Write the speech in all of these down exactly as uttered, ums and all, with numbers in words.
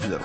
zero.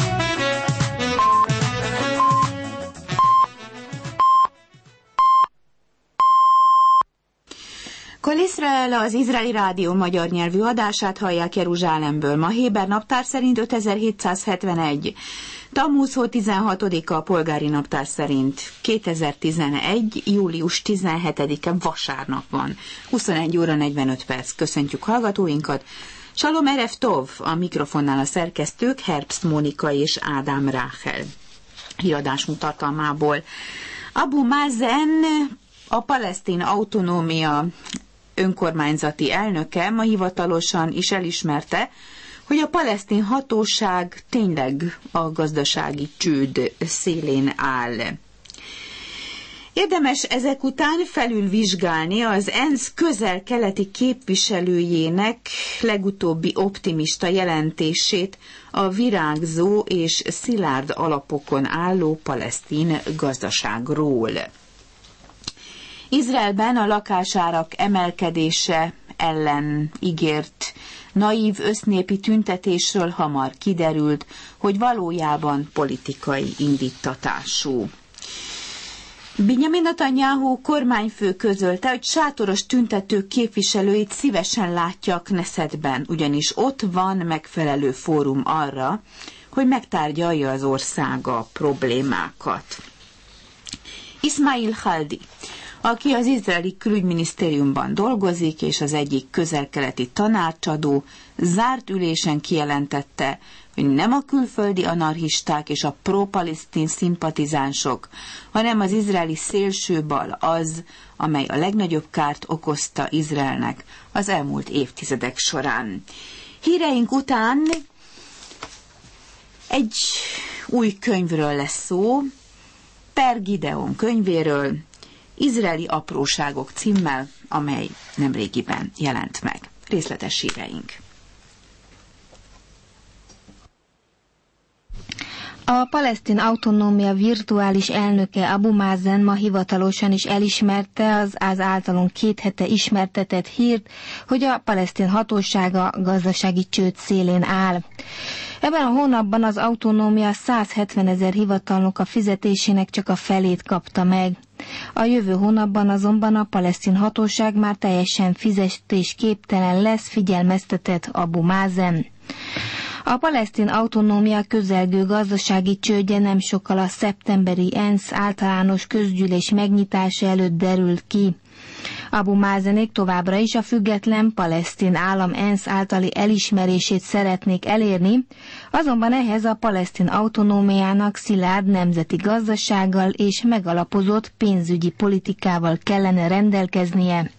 Kol Israel, az izraeli rádió magyar nyelvű adását hallják Jeruzsálemből. Ma héber naptár szerint ötezer-hétszázhetvenegy. Tammuz hó tizenhatodika a polgári naptár szerint. kétezer-tizenegy. július tizenhetedike vasárnap van. huszonegy óra negyvenöt perc. Köszöntjük hallgatóinkat. Shalom erev tov, a mikrofonnál a szerkesztők Herbst Mónika és Ádám Ráhel. Híradásunk tartalmából. Abu Mazen, a palesztin autonómia önkormányzati elnöke ma hivatalosan is elismerte, hogy a palesztin hatóság tényleg a gazdasági csőd szélén áll. Érdemes ezek után felülvizsgálni az ENSZ közel-keleti képviselőjének legutóbbi optimista jelentését a virágzó és szilárd alapokon álló palesztin gazdaságról. Izraelben a lakásárak emelkedése ellen ígért naív össznépi tüntetésről hamar kiderült, hogy valójában politikai indíttatású. Benjamin Netanyahu kormányfő közölte, hogy sátoros tüntetők képviselőit szívesen látja a Knessetben, ugyanis ott van megfelelő fórum arra, hogy megtárgyalja az országa problémákat. Ismail Haldi, aki az izraeli külügyminisztériumban dolgozik, és az egyik közel-keleti tanácsadó, zárt ülésen kijelentette, hogy nem a külföldi anarchisták és a pro-palesztin szimpatizánsok, hanem az izraeli szélsőbal az, amely a legnagyobb kárt okozta Izraelnek az elmúlt évtizedek során. Híreink után egy új könyvről lesz szó, Per Gideon könyvéről, Izraeli apróságok címmel, amely nemrégiben jelent meg. Részletes híreink. A palesztin autonómia virtuális elnöke Abu Mazen ma hivatalosan is elismerte az, az általunk két hete ismertetett hírt, hogy a palesztin hatósága gazdasági csőd szélén áll. Ebben a hónapban az autonómia százhetvenezer hivatalnok a fizetésének csak a felét kapta meg. A jövő hónapban azonban a palesztin hatóság már teljesen fizetésképtelen lesz, figyelmeztetett Abu Mazen. A palesztin autonómia közelgő gazdasági csődje nem sokkal a szeptemberi ENSZ általános közgyűlés megnyitása előtt derült ki. Abu Mazenék továbbra is a független palesztin állam ENSZ általi elismerését szeretnék elérni, azonban ehhez a palesztin autonómiának szilárd nemzeti gazdasággal és megalapozott pénzügyi politikával kellene rendelkeznie.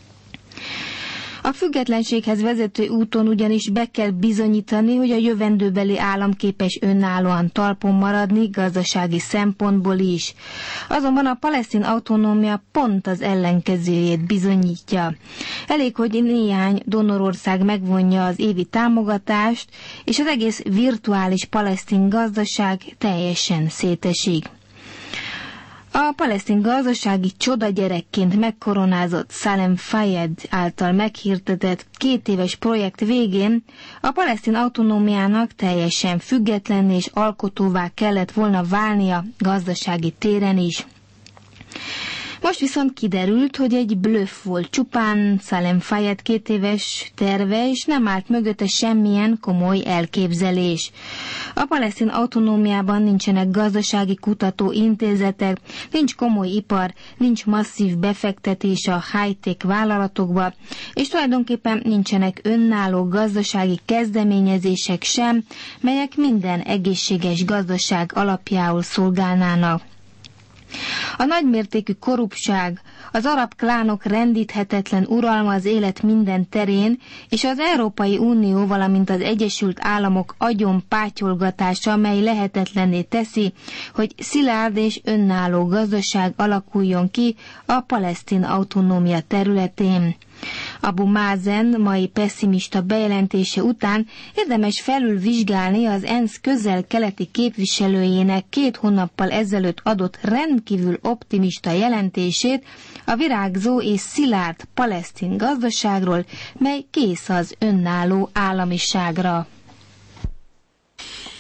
A függetlenséghez vezető úton ugyanis be kell bizonyítani, hogy a jövendőbeli állam képes önállóan talpon maradni gazdasági szempontból is. Azonban a palesztin autonómia pont az ellenkezőjét bizonyítja. Elég, hogy néhány donorország megvonja az évi támogatást, és az egész virtuális palesztin gazdaság teljesen szétesik. A palesztin gazdasági csodagyerekként megkoronázott Salem Fayed által meghirdetett két éves projekt végén a palesztin autonómiának teljesen független és alkotóvá kellett volna válnia gazdasági téren is. Most viszont kiderült, hogy egy blöff volt csupán Salem Fayed két éves terve, és nem állt mögötte semmilyen komoly elképzelés. A palesztin autonómiában nincsenek gazdasági kutató intézetek, nincs komoly ipar, nincs masszív befektetés a high-tech vállalatokba, és tulajdonképpen nincsenek önálló gazdasági kezdeményezések sem, melyek minden egészséges gazdaság alapjául szolgálnának. A nagymértékű korruptság, az arab klánok rendíthetetlen uralma az élet minden terén, és az Európai Unió, valamint az Egyesült Államok agyonpátyolgatása, mely lehetetlenné teszi, hogy szilárd és önálló gazdaság alakuljon ki a palesztin autonómia területén. Abu Mazen mai pesszimista bejelentése után érdemes felülvizsgálni az ENSZ közel-keleti képviselőjének két hónappal ezelőtt adott rendkívül optimista jelentését a virágzó és szilárd palesztin gazdaságról, mely kész az önálló államiságra.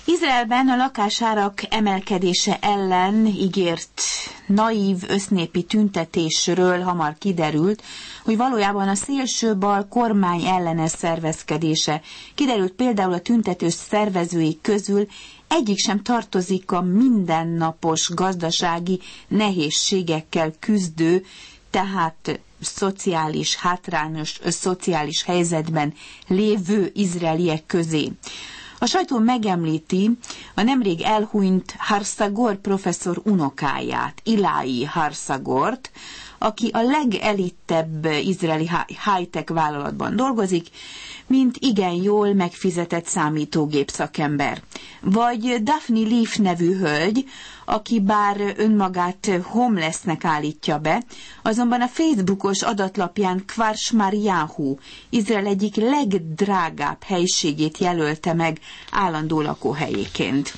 Izraelben a lakásárak emelkedése ellen ígért naív össznépi tüntetésről hamar kiderült, hogy valójában a szélső bal kormány ellenes szervezkedése. Kiderült például a tüntető szervezői közül egyik sem tartozik a mindennapos gazdasági nehézségekkel küzdő, tehát szociális, hátrányos szociális helyzetben lévő izraeliek közé. A sajtó megemlíti a nemrég elhunyt Harsagor professzor unokáját, Ilai Harsagort, aki a legelittebb izraeli high-tech vállalatban dolgozik, mint igen jól megfizetett számítógép szakember. Vagy Daphne Leaf nevű hölgy, aki bár önmagát homelessnek állítja be, azonban a Facebookos adatlapján Kfar Shmaryahu, Izrael egyik legdrágább helységét jelölte meg állandó lakóhelyéként.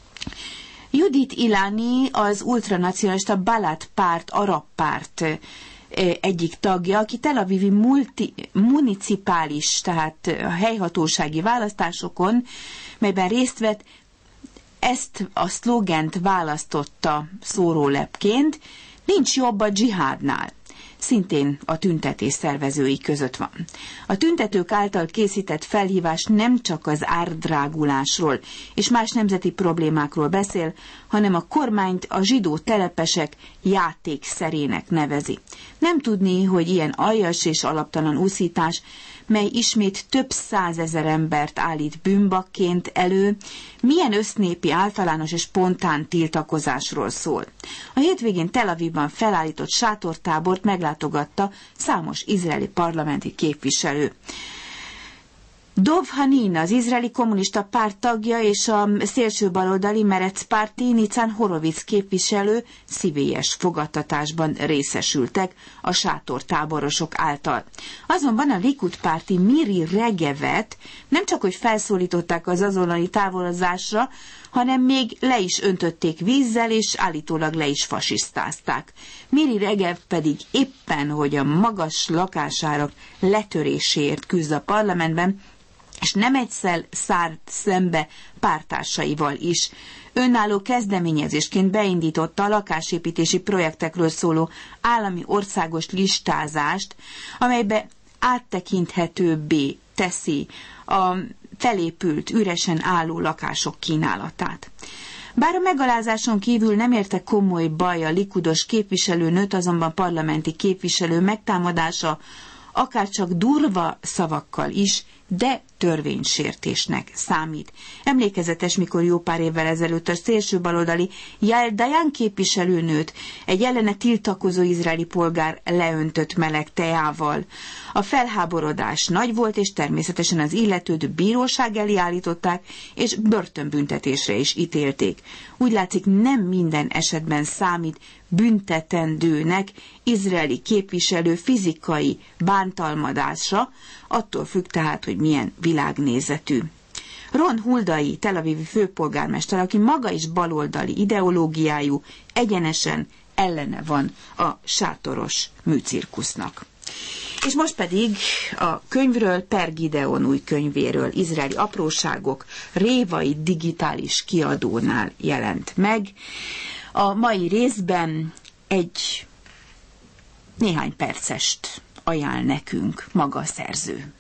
Judit Ilani az ultranacionalista Balad párt, arab párt egyik tagja, aki Tel Avivi multi, municipális, tehát a helyhatósági választásokon, melyben részt vett, ezt a szlogent választotta szórólepként, nincs jobb a dzsihádnál. Szintén a tüntetés szervezői között van. A tüntetők által készített felhívás nem csak az árdrágulásról és más nemzeti problémákról beszél, hanem a kormányt a zsidó telepesek játékszerének nevezi. Nem tudni, hogy ilyen aljas és alaptalan úszítás, mely ismét több százezer embert állít bűnbakként elő, milyen össznépi általános és spontán tiltakozásról szól. A hétvégén Tel Avivban felállított sátortábort meglátogatta számos izraeli parlamenti képviselő. Dov Hanin, az izraeli kommunista párt tagja és a szélső baloldali Meretz párti Nitzan Horowitz képviselő szívélyes fogadtatásban részesültek a sátortáborosok által. Azonban a Likud párti Miri Regevet nem csak hogy felszólították az azonnali távolozásra, hanem még le is öntötték vízzel, és állítólag le is fasisztázták. Miri Regev pedig éppen, hogy a magas lakásárak letöréséért küzd a parlamentben, és nem egyszer szállt szembe pártársaival is. Önálló kezdeményezésként beindította a lakásépítési projektekről szóló állami országos listázást, amelybe áttekinthetőbbé teszi a felépült, üresen álló lakások kínálatát. Bár a megalázáson kívül nem érte komoly baj a likudos képviselőnőt, azonban parlamenti képviselő megtámadása akárcsak durva szavakkal is, de törvénysértésnek számít. Emlékezetes, mikor jó pár évvel ezelőtt a szélső baloldali Yael Dayan képviselőnőt egy ellene tiltakozó izraeli polgár leöntött meleg teával. A felháborodás nagy volt, és természetesen az illetőt bíróság elé állították, és börtönbüntetésre is ítélték. Úgy látszik, nem minden esetben számít büntetendőnek izraeli képviselő fizikai bántalmazása, attól függ tehát, hogy milyen világnézetű. Ron Huldai, Tel Avivi főpolgármester, aki maga is baloldali ideológiájú, egyenesen ellene van a sátoros műcirkusznak. És most pedig a könyvről, Per Gideon új könyvéről, Izraeli apróságok, Révai digitális kiadónál jelent meg. A mai részben egy néhány percest ajánl nekünk maga a szerző.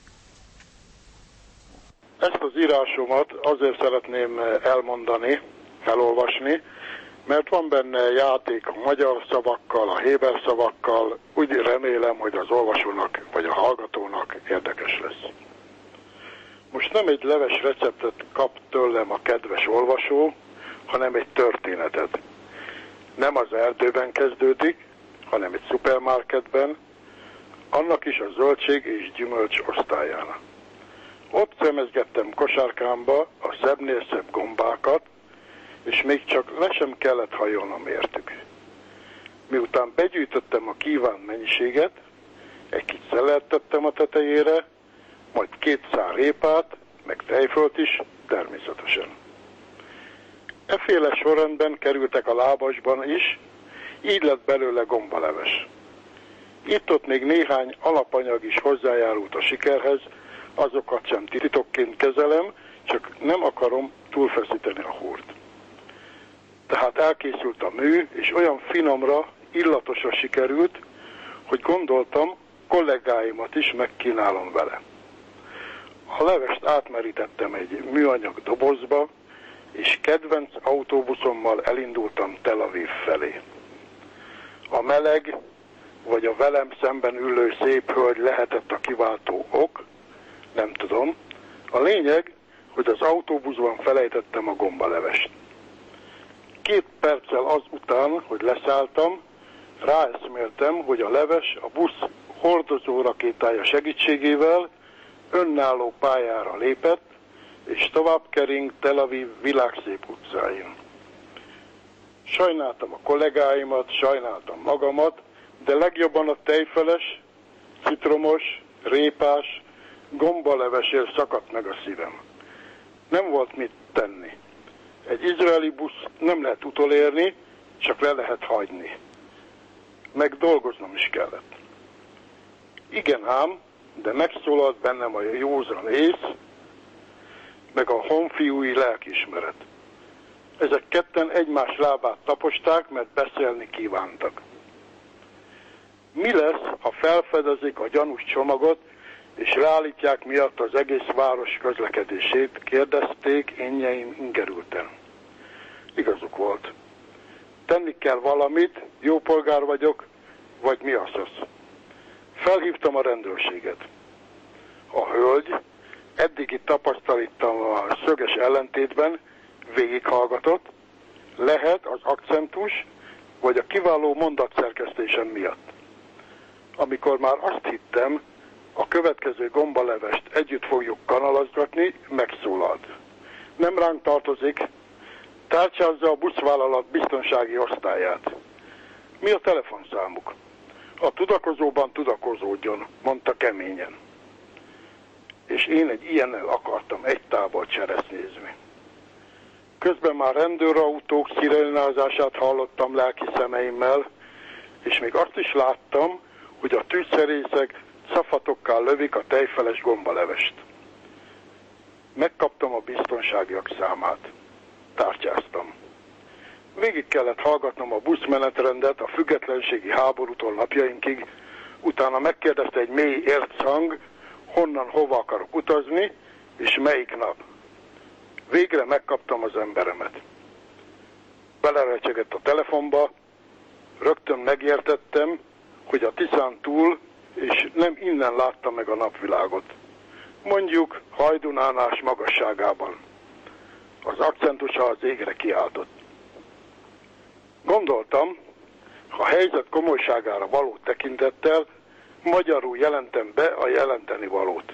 Ezt az írásomat azért szeretném elmondani, elolvasni, mert van benne játék a magyar szavakkal, a héber szavakkal, úgy remélem, hogy az olvasónak vagy a hallgatónak érdekes lesz. Most nem egy leves receptet kap tőlem a kedves olvasó, hanem egy történetet. Nem az erdőben kezdődik, hanem egy szupermarketben, annak is a zöldség és gyümölcs osztályán. Ott szemezgettem kosárkámba a szebbnél szebb gombákat, és még csak le sem kellett hajolnom értük. Miután begyűjtöttem a kívánt mennyiséget, egy kicsit szelelt tettem a tetejére, majd két szál répát, meg tejfölt is, természetesen. Efféle sorrendben kerültek a lábasban is, így lett belőle gombaleves. Itt-ott még néhány alapanyag is hozzájárult a sikerhez, azokat sem titokként kezelem, csak nem akarom túlfeszíteni a húrt. Tehát elkészült a mű, és olyan finomra, illatosra sikerült, hogy gondoltam, kollégáimat is megkínálom vele. A levest átmerítettem egy műanyag dobozba, és kedvenc autóbuszommal elindultam Tel Aviv felé. A meleg, vagy a velem szemben ülő szép hölgy lehetett a kiváltó ok, nem tudom. A lényeg, hogy az autóbuszban felejtettem a gombalevest. Két perccel azután, hogy leszálltam, ráeszméltem, hogy a leves a busz hordozó rakétája segítségével önálló pályára lépett, és tovább kering Tel Aviv világszép utcáin. Sajnáltam a kollégáimat, sajnáltam magamat, de legjobban a tejfeles, citromos, répás, gombalevesért szakadt meg a szívem. Nem volt mit tenni. Egy izraeli busz nem lehet utolérni, csak le lehet hagyni. Meg dolgoznom is kellett. Igen ám, de megszólalt bennem a józan ész, meg a honfiúi lelkiismeret. Ezek ketten egymás lábát taposták, mert beszélni kívántak. Mi lesz, ha felfedezik a gyanús csomagot, és leállítják miatt az egész város közlekedését, kérdezték énjeim ingerülten. Igazuk volt. Tenni kell valamit, jó polgár vagyok, vagy mi az az. Felhívtam a rendőrséget. A hölgy eddigi tapasztalittammal szöges ellentétben végighallgatott, lehet az akcentus, vagy a kiváló mondatszerkesztésem miatt. Amikor már azt hittem, a következő gombalevest együtt fogjuk kanalazgatni, megszólalt. Nem ránk tartozik, tárcsázza a buszvállalat biztonsági osztályát. Mi a telefonszámuk? A tudakozóban tudakozódjon, mondta keményen. És én egy ilyennel akartam egy tábor cseresznyézni. Közben már rendőrautók szirénázását hallottam lelki szemeimmel, és még azt is láttam, hogy a tűzszerészek szafatokkal lövik a tejfeles gombalevest. Megkaptam a biztonságiak számát. Tárcsáztam. Végig kellett hallgatnom a buszmenetrendet a függetlenségi háborútól napjainkig, utána megkérdezte egy mély érchang, honnan hova akarok utazni, és melyik nap. Végre megkaptam az emberemet. Belerecsegett a telefonba, rögtön megértettem, hogy a Tiszán túl, és nem innen látta meg a napvilágot. Mondjuk Hajdunánás magasságában. Az akcentusa az égre kiáltott. Gondoltam, ha helyzet komolyságára való tekintettel, magyarul jelentem be a jelenteni valót.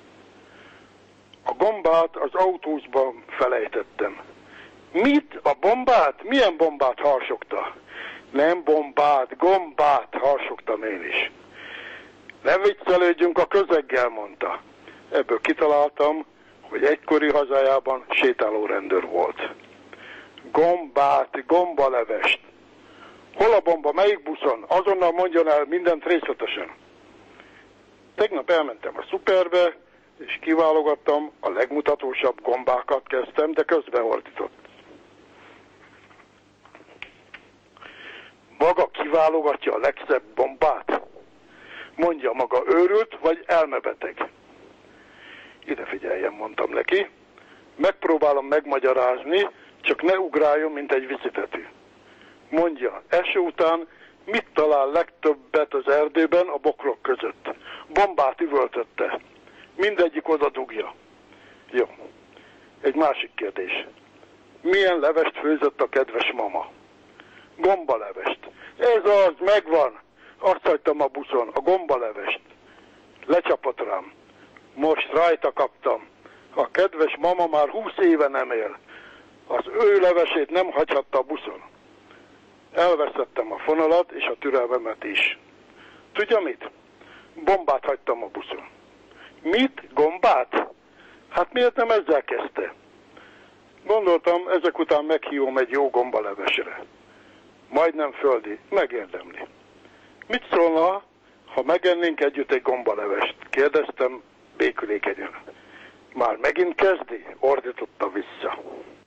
A gombát az autózban felejtettem. Mit? A bombát? Milyen bombát harsogta? Nem bombát, gombát harsogtam én is. Ne viccelődjünk a közeggel, mondta. Ebből kitaláltam, hogy egykori hazájában sétáló rendőr volt. Gombát, gombalevest. Hol a bomba, melyik buszon? Azonnal mondjon el mindent részletesen. Tegnap elmentem a szuperbe, és kiválogattam, a legmutatósabb gombákat kezdtem, de közbeordított. Maga kiválogatja a legszebb bombát? Mondja, maga őrült, vagy elmebeteg? Ide figyeljen, mondtam neki. Megpróbálom megmagyarázni, csak ne ugráljon, mint egy vicitetű. Mondja, eső után mit talál legtöbbet az erdőben a bokrok között? Bombát üvöltötte. Mindegyik oda dugja. Jó. Egy másik kérdés. Milyen levest főzött a kedves mama? Gombalevest. Ez az, megvan. Azt hagytam a buszon, a gombalevest. Lecsapott rám. Most rajta kaptam. A kedves mama már húsz éve nem él. Az ő levesét nem hagyhatta a buszon. Elveszettem a fonalat és a türelmemet is. Tudja mit? Bombát hagytam a buszon. Mit? Gombát? Hát miért nem ezzel kezdte? Gondoltam, ezek után meghívom egy jó gombalevesre. Majdnem földi, megérdemli. Mit szólna, ha megennénk együtt egy gombalevest? Kérdeztem békülékenyen. Már megint kezdi? Ordította vissza.